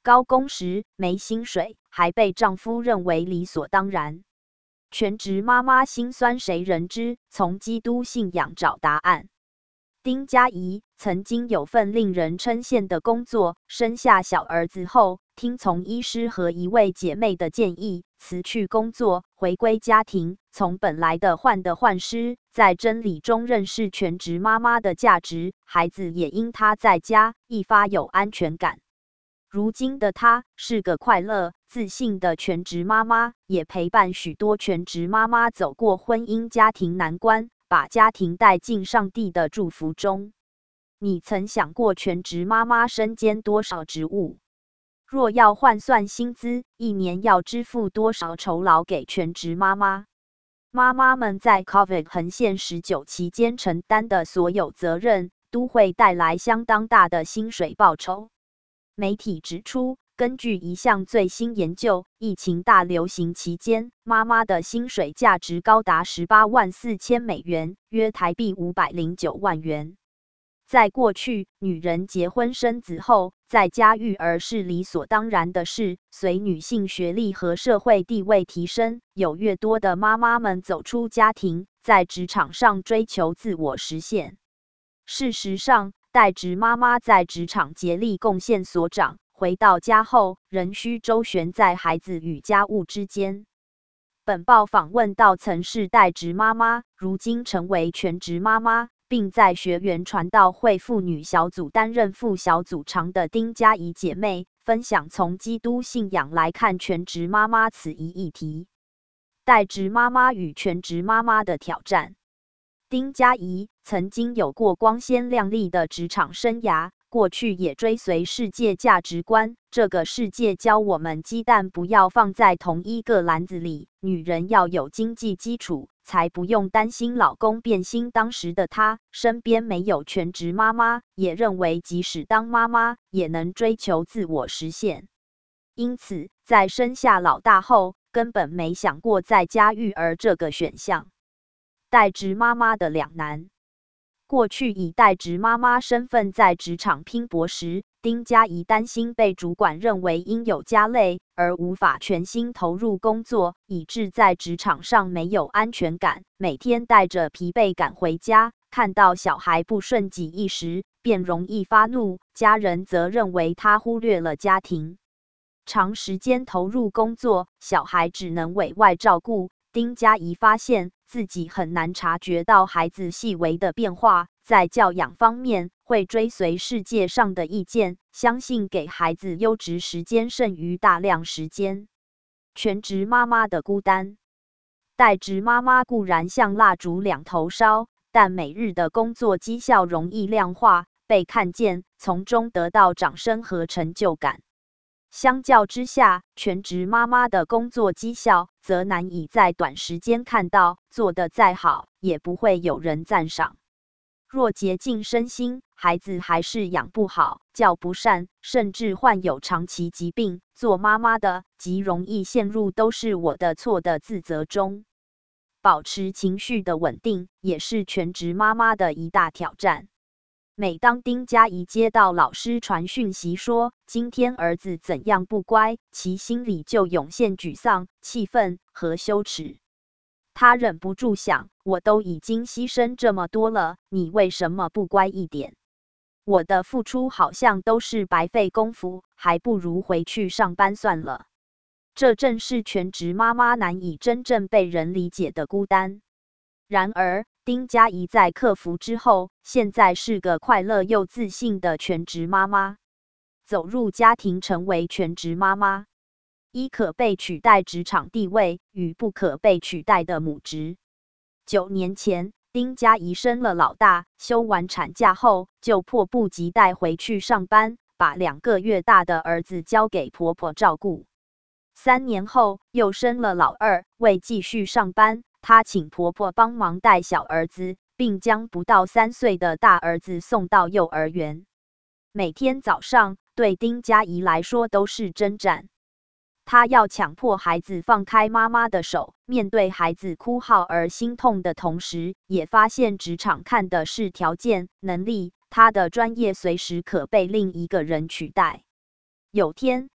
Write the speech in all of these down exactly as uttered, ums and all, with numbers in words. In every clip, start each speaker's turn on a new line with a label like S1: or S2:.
S1: 高工时、没薪水，还被丈夫认为理所当然。全职妈妈辛酸谁人知？从基督信仰找答案。丁佳怡曾经有份令人称羡的工作，生下小儿子后，听从医师和一位姐妹的建议，辞去工作，回归家庭，从本来的患得患失，在真理中认识全职妈妈的价值，孩子也因她在家一发有安全感。如今的她是个快乐、自信的全职妈妈，也陪伴许多全职妈妈走过婚姻家庭难关，把家庭带进上帝的祝福中。你曾想过全职妈妈身兼多少职务？若要换算薪资，一年要支付多少酬劳给全职妈妈？妈妈们在 COVID 横线十九期间承担的所有责任，都会带来相当大的薪水报酬。媒体指出，根据一项最新研究，疫情大流行期间，妈妈的薪水价值高达十八万四千美元，约台币五百零九万元。在过去，女人结婚生子后，在家育儿是理所当然的事。随女性学历和社会地位提升，有越多的妈妈们走出家庭，在职场上追求自我实现。事实上，代职妈妈在职场竭力贡献所长，回到家后仍需周旋在孩子与家务之间。本报访问到曾是代职妈妈，如今成为全职妈妈，并在学员传道会妇女小组担任副小组长的丁佳怡姐妹，分享从基督信仰来看全职妈妈此一议题。代职妈妈与全职妈妈的挑战。丁佳怡曾经有过光鲜亮丽的职场生涯，过去也追随世界价值观。这个世界教我们鸡蛋不要放在同一个篮子里，女人要有经济基础，才不用担心老公变心。当时的她身边没有全职妈妈，也认为即使当妈妈也能追求自我实现。因此，在生下老大后，根本没想过在家育儿这个选项。代职妈妈的两难。过去以代职妈妈身份在职场拼搏时，丁佳怡担心被主管认为因有家累而无法全心投入工作，以致在职场上没有安全感，每天带着疲惫感回家，看到小孩不顺己意时，便容易发怒，家人则认为她忽略了家庭。长时间投入工作，小孩只能委外照顾。丁佳怡发现自己很难察觉到孩子细微的变化，在教养方面会追随世界上的意见，相信给孩子优质时间胜于大量时间。全职妈妈的孤单。代职妈妈固然像蜡烛两头烧，但每日的工作绩效容易量化、被看见，从中得到掌声和成就感。相较之下，全职妈妈的工作绩效则难以在短时间看到，做得再好，也不会有人赞赏。若竭尽身心，孩子还是养不好，教不善，甚至患有长期疾病，做妈妈的极容易陷入都是我的错的自责中。保持情绪的稳定，也是全职妈妈的一大挑战。每当丁佳怡接到老师传讯息说今天儿子怎样不乖，其心里就涌现沮丧、气愤和羞耻。她忍不住想，我都已经牺牲这么多了，你为什么不乖一点？我的付出好像都是白费功夫，还不如回去上班算了。这正是全职妈妈难以真正被人理解的孤单。然而，丁佳怡在克服之后，现在是个快乐又自信的全职妈妈。走入家庭，成为全职妈妈，一可被取代职场地位与不可被取代的母职。九年前，丁佳怡生了老大，休完产假后，就迫不及待回去上班，把两个月大的儿子交给婆婆照顾。三年后，又生了老二，为继续上班，她请婆婆帮忙带小儿子，并将不到三岁的大儿子送到幼儿园。每天早上，对丁佳怡来说都是征战。她要强迫孩子放开妈妈的手，面对孩子哭号而心痛的同时，也发现职场看的是条件、能力，她的专业随时可被另一个人取代。有天，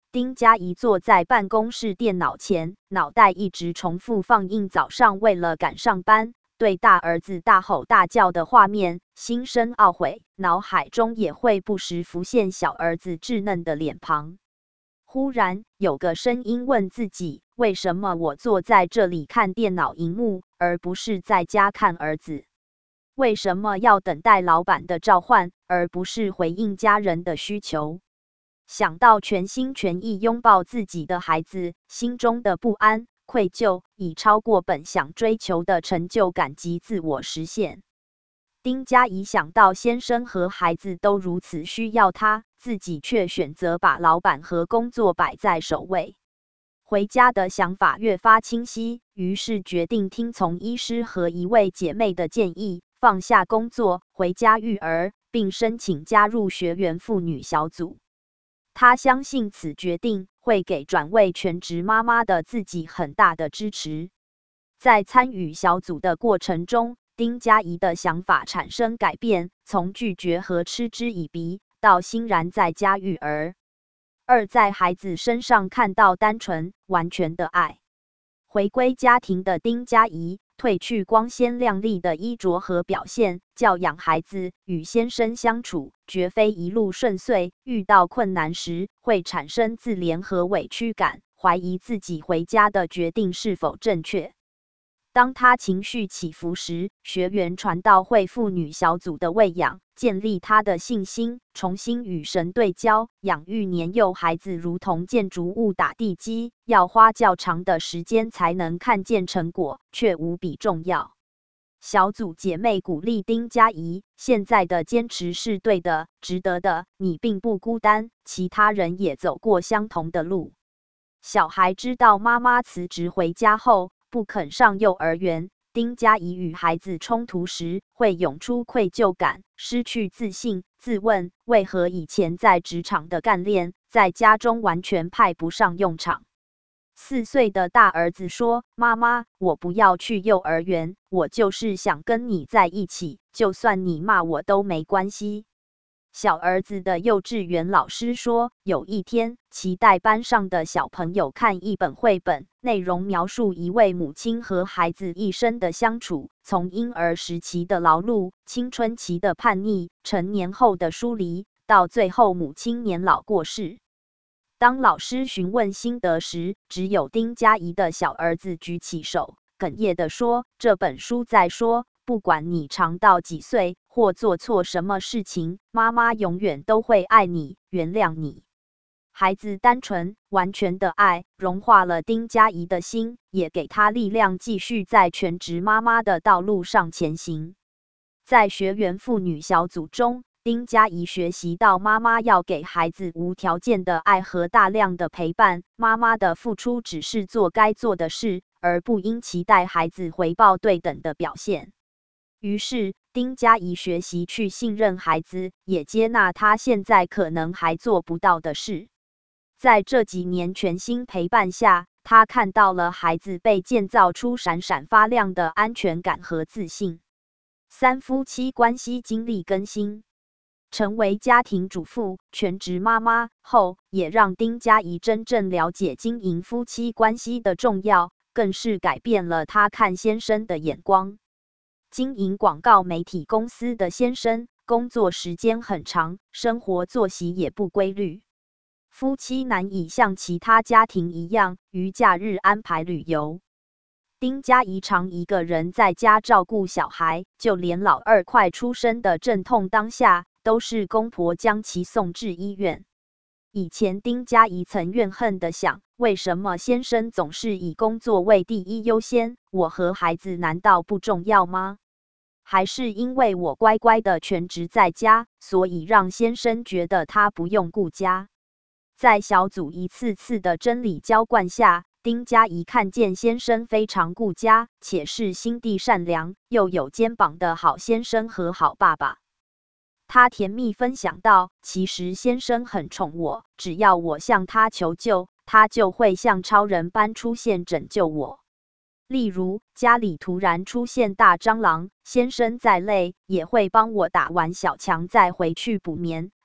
S1: 丁家宜坐在办公室电脑前，脑袋一直重复放映早上为了赶上班，对大儿子大吼大叫的画面，心生懊悔，脑海中也会不时浮现小儿子稚嫩的脸庞。忽然，有个声音问自己：为什么我坐在这里看电脑荧幕，而不是在家看儿子？为什么要等待老板的召唤，而不是回应家人的需求？想到全心全意拥抱自己的孩子，心中的不安、愧疚已超过本想追求的成就感及自我实现。丁家宜想到先生和孩子都如此需要他，自己却选择把老板和工作摆在首位。回家的想法越发清晰，于是决定听从医师和一位姐妹的建议，放下工作，回家育儿，并申请加入学员妇女小组。他相信此决定会给转为全职妈妈的自己很大的支持。在参与小组的过程中，丁家宜的想法产生改变，从拒绝和嗤之以鼻，到欣然在家育儿。二，在孩子身上看到单纯、完全的爱。回归家庭的丁家宜，褪去光鲜亮丽的衣着和表现，教养孩子，与先生相处，绝非一路顺遂。遇到困难时，会产生自怜和委屈感，怀疑自己回家的决定是否正确。当他情绪起伏时，学员传道会妇女小组的喂养，建立他的信心，重新与神对焦。养育年幼孩子如同建筑物打地基，要花较长的时间才能看见成果，却无比重要。小组姐妹鼓励丁家宜，现在的坚持是对的，值得的，你并不孤单，其他人也走过相同的路。小孩知道妈妈辞职回家后不肯上幼儿园，丁家宜与孩子冲突时会涌出愧疚感，失去自信，自问为何以前在职场的干练，在家中完全派不上用场。四岁的大儿子说：妈妈，我不要去幼儿园，我就是想跟你在一起，就算你骂我都没关系。小儿子的幼稚园老师说，有一天期待班上的小朋友看一本绘本，内容描述一位母亲和孩子一生的相处，从婴儿时期的劳碌、青春期的叛逆、成年后的疏离，到最后母亲年老过世。当老师询问心得时，只有丁家宜的小儿子举起手，哽咽地说，这本书在说，不管你长到几岁，或做错什么事情，妈妈永远都会爱你，原谅你。孩子单纯完全的爱融化了丁家宜的心，也给他力量继续在全职妈妈的道路上前行。在学员妇女小组中，丁家宜学习到妈妈要给孩子无条件的爱和大量的陪伴，妈妈的付出只是做该做的事，而不应期待孩子回报对等的表现。于是，丁家宜学习去信任孩子，也接纳他现在可能还做不到的事。在这几年全心陪伴下，他看到了孩子被建造出闪闪发亮的安全感和自信。三、夫妻关系经历更新。成为家庭主妇、全职妈妈后，也让丁家宜真正了解经营夫妻关系的重要，更是改变了他看先生的眼光。经营广告媒体公司的先生，工作时间很长，生活作息也不规律。夫妻难以像其他家庭一样，于假日安排旅游。丁家宜常一个人在家照顾小孩，就连老二快出生的阵痛当下，都是公婆将其送至医院。以前丁家宜曾怨恨地想，为什么先生总是以工作为第一优先，我和孩子难道不重要吗？还是因为我乖乖的全职在家，所以让先生觉得他不用顾家。在小组一次次的真理浇灌下，丁家宜看见先生非常顾家，且是心地善良，又有肩膀的好先生和好爸爸。他甜蜜分享道，其实先生很宠我，只要我向他求救，他就会像超人般出现拯救我。例如，家里突然出现大蟑螂，先生再累，也会帮我打完小强再回去补眠。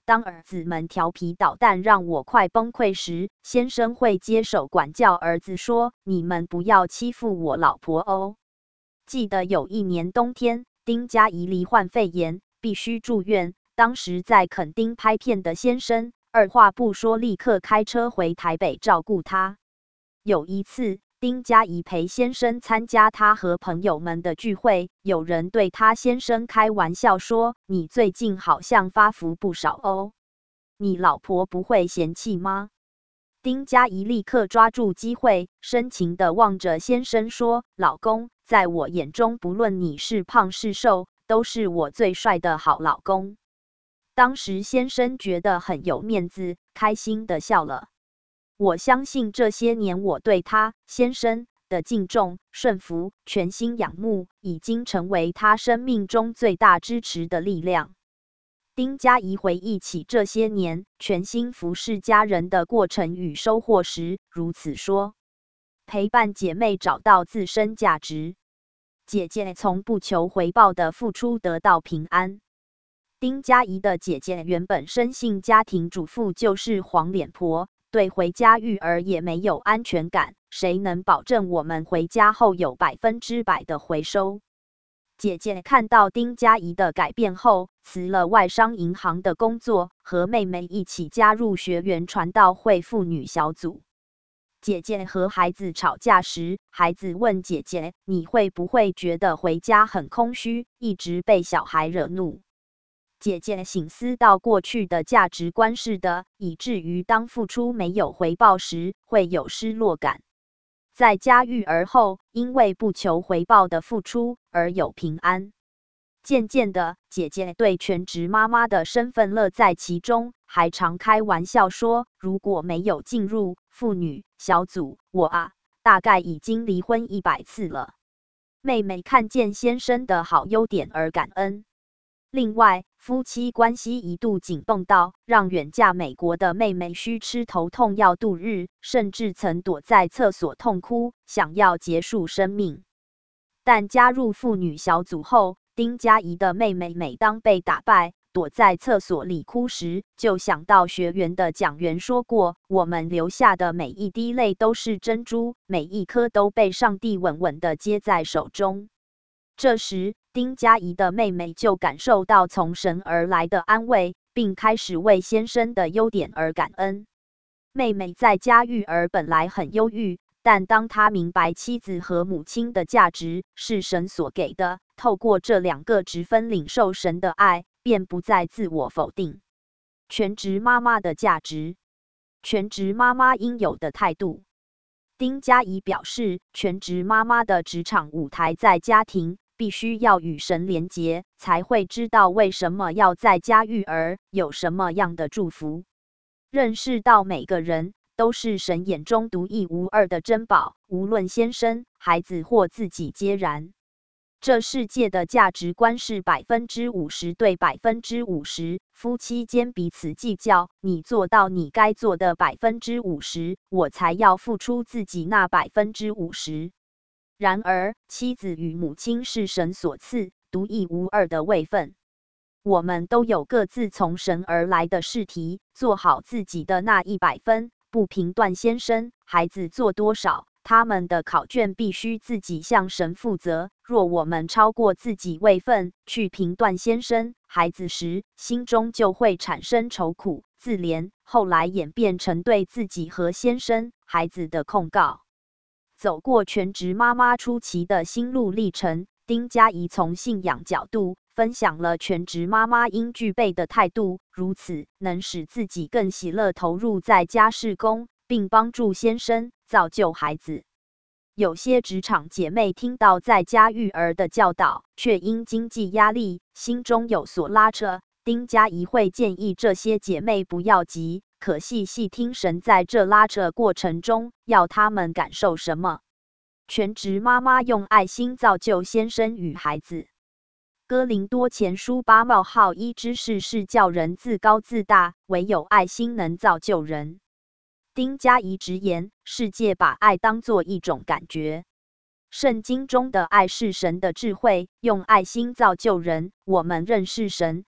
S1: 当儿子们调皮捣蛋让我快崩溃时，先生会接手管教儿子说：“你们不要欺负我老婆哦。”记得有一年冬天，丁家怡罹患肺炎，必须住院。当时在垦丁拍片的先生，二话不说，立刻开车回台北照顾他。有一次，丁家怡陪先生参加他和朋友们的聚会，有人对他先生开玩笑说：“你最近好像发福不少哦，你老婆不会嫌弃吗？”丁家怡立刻抓住机会，深情地望着先生说：“老公，在我眼中，不论你是胖是瘦，都是我最帅的好老公。”当时先生觉得很有面子，开心地笑了。我相信这些年我对他先生的敬重、顺服、全心仰慕，已经成为他生命中最大支持的力量。丁家怡回忆起这些年全心服侍家人的过程与收获时，如此说：“陪伴姐妹找到自身价值，姐姐从不求回报的付出得到平安。”丁家怡的姐姐原本生性家庭主妇，就是黄脸婆，对回家育儿也没有安全感。谁能保证我们回家后有百分之百的回收？姐姐看到丁家怡的改变后，辞了外商银行的工作，和妹妹一起加入学园传道会妇女小组。姐姐和孩子吵架时，孩子问姐姐：“你会不会觉得回家很空虚，一直被小孩惹怒？”姐姐省思到过去的价值观是的，以至于当付出没有回报时，会有失落感。在家育儿后，因为不求回报的付出而有平安。渐渐的，姐姐对全职妈妈的身份乐在其中，还常开玩笑说：“如果没有进入妇女小组，我啊，大概已经离婚一百次了。”妹妹看见先生的好优点而感恩。另外，夫妻关系一度紧绷到让远嫁美国的妹妹需吃头痛药度日，甚至曾躲在厕所痛哭，想要结束生命。但加入妇女小组后，丁家怡的妹妹每当被打败，躲在厕所里哭时，就想到学园的讲员说过：“我们流下的每一滴泪都是珍珠，每一颗都被上帝稳稳地接在手中。”这时，丁家怡的妹妹就感受到从神而来的安慰，并开始为先生的优点而感恩。妹妹在家育儿本来很忧郁，但当她明白妻子和母亲的价值是神所给的，透过这两个职分领受神的爱，便不再自我否定。全职妈妈的价值，全职妈妈应有的态度。丁家怡表示，全职妈妈的职场舞台在家庭，必须要与神连结，才会知道为什么要在家育儿，有什么样的祝福。认识到每个人都是神眼中独一无二的珍宝，无论先生、孩子或自己皆然。这世界的价值观是百分之五十对百分之五十，夫妻间彼此计较，你做到你该做的百分之五十，我才要付出自己那百分之五十。然而，妻子与母亲是神所赐、独一无二的位分。我们都有各自从神而来的试题，做好自己的那一百分，不评断先生、孩子做多少。他们的考卷必须自己向神负责。若我们超过自己位分去评断先生、孩子时，心中就会产生愁苦、自怜，后来演变成对自己和先生、孩子的控告。走过全职妈妈初期的心路历程，丁家怡从信仰角度分享了全职妈妈应具备的态度，如此能使自己更喜乐投入在家事工，并帮助先生造就孩子。有些职场姐妹听到在家育儿的教导，却因经济压力，心中有所拉扯。丁家怡会建议这些姐妹不要急，可细细听神在这拉扯过程中要她们感受什么。全职妈妈用爱心造就先生与孩子。哥林多前书八冒号一之事是叫人自高自大，唯有爱心能造就人。丁家怡直言，世界把爱当作一种感觉。圣经中的爱是神的智慧，用爱心造就人。我们认识神，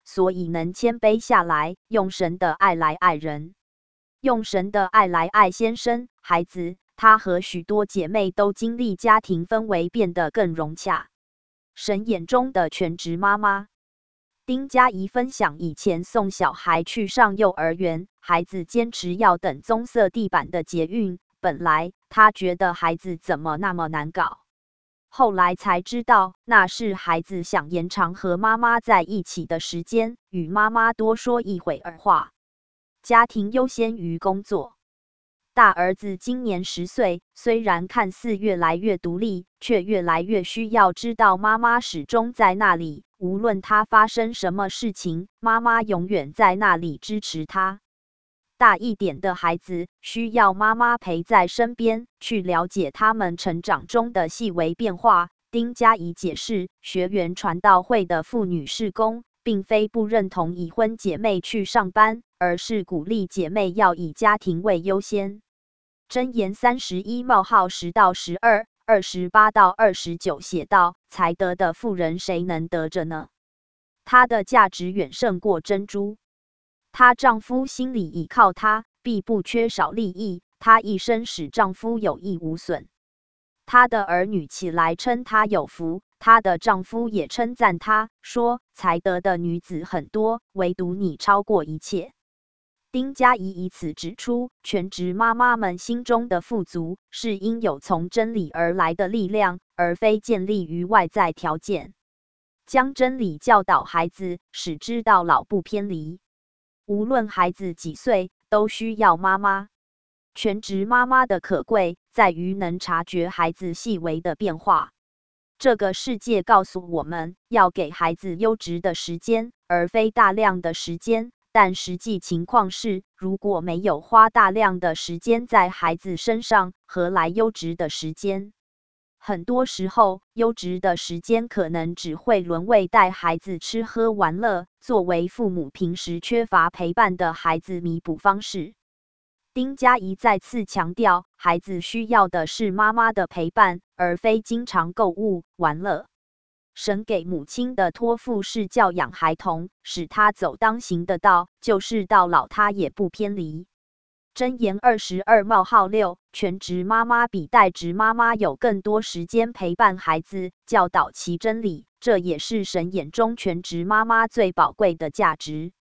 S1: 所以能谦卑下来，用神的爱来爱人，用神的爱来爱先生、孩子。她和许多姐妹都经历家庭氛围变得更融洽。神眼中的全职妈妈。丁佳怡分享，以前送小孩去上幼儿园，孩子坚持要等棕色地板的捷运，本来她觉得孩子怎么那么难搞，后来才知道那是孩子想延长和妈妈在一起的时间，与妈妈多说一会儿话。家庭优先于工作。大儿子今年十岁，虽然看似越来越独立，却越来越需要知道妈妈始终在那里，无论他发生什么事情，妈妈永远在那里支持他。大一点的孩子需要妈妈陪在身边，去了解他们成长中的细微变化。丁佳怡解释，学园传道会的妇女事工，并非不认同已婚姐妹去上班，而是鼓励姐妹要以家庭为优先。箴言三十一冒号十到十二、二十八到二十九写道：才德的妇人谁能得着呢？她的价值远胜过珍珠。她丈夫心里倚靠她，必不缺少利益。她一生使丈夫有益无损。她的儿女起来称她有福，她的丈夫也称赞她，说：才德的女子很多，唯独你超过一切。丁佳怡以此指出，全职妈妈们心中的富足，是因有从真理而来的力量，而非建立于外在条件。将真理教导孩子，使之到老不偏离。无论孩子几岁，都需要妈妈。全职妈妈的可贵，在于能察觉孩子细微的变化。这个世界告诉我们要给孩子优质的时间，而非大量的时间。但实际情况是，如果没有花大量的时间在孩子身上，何来优质的时间？很多时候，优质的时间可能只会沦为带孩子吃喝玩乐，作为父母平时缺乏陪伴的孩子弥补方式。丁佳怡再次强调，孩子需要的是妈妈的陪伴，而非经常购物玩乐。神给母亲的托付是教养孩童，使他走当行的道，就是到老他也不偏离。箴言二十二冒号六，全职妈妈比代职妈妈有更多时间陪伴孩子，教导其真理，这也是神眼中全职妈妈最宝贵的价值。